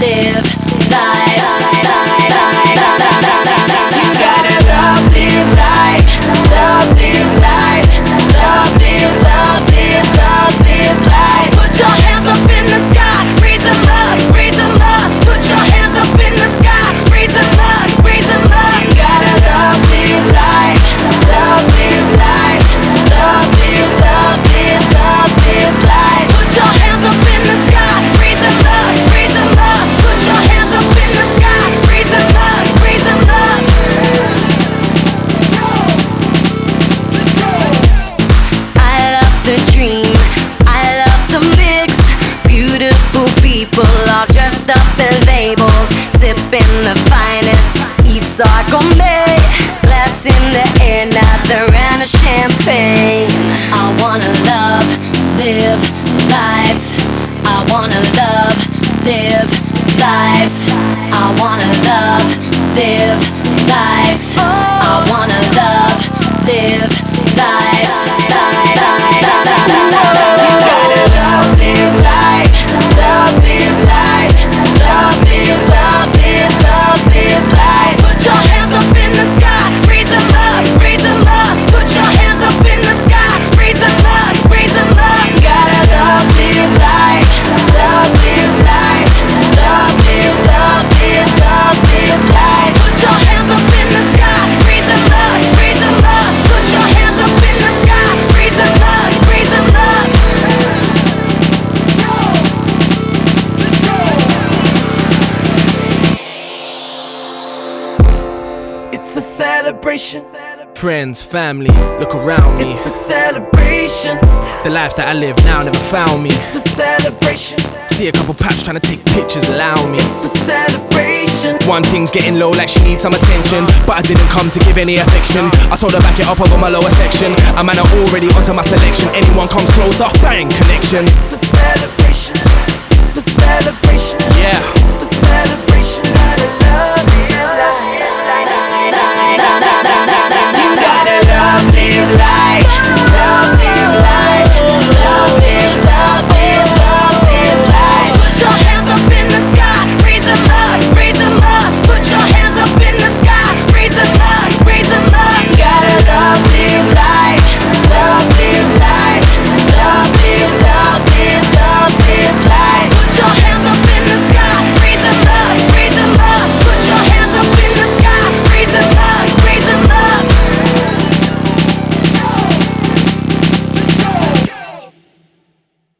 live life. You gotta love, live life, love, live life, love, live, love, live, love, live life. Put your hands up in the sky, raise them up, raise them up. Put your hands up in the sky, raise them up, raise them up. You gotta love, live life, love, live life, love, live, love, live, love, live life. Put your hands up in the sky, raise them up, raise them up. Put your hands up in the sky, raise them up, raise them up. I love the dream, I love the mix. Beautiful people all dressed up in labels, sipping the finest, eats are gourmet. Glass in the air, another round of champagne. I wanna love, live life. I wanna love, live life. I wanna love, live life. I wanna love, live life. You gotta love, live life, love, live life, love, live, love, live, love, live life. Put your hands up in the sky, raise them up, raise them up. Put your hands up in the sky, raise them up, raise them up. You gotta love, live life, love, live life, love, live, love, live, love, live life. Put your hands up in the sky, raise them up, raise them up. Put your hands up in the sky, raise them up, raise them up. It's a celebration. Friends, family, look around me. It's a celebration. The life that I live now never found me. It's a celebration. See a couple paps trying to take pictures, allow me. It's a celebration. One thing's getting low like she needs some attention, but I didn't come to give any affection. I told her back it up over my lower section. A man are already onto my selection. Anyone comes closer, bang, connection. It's a celebration. It's a celebration. Yeah.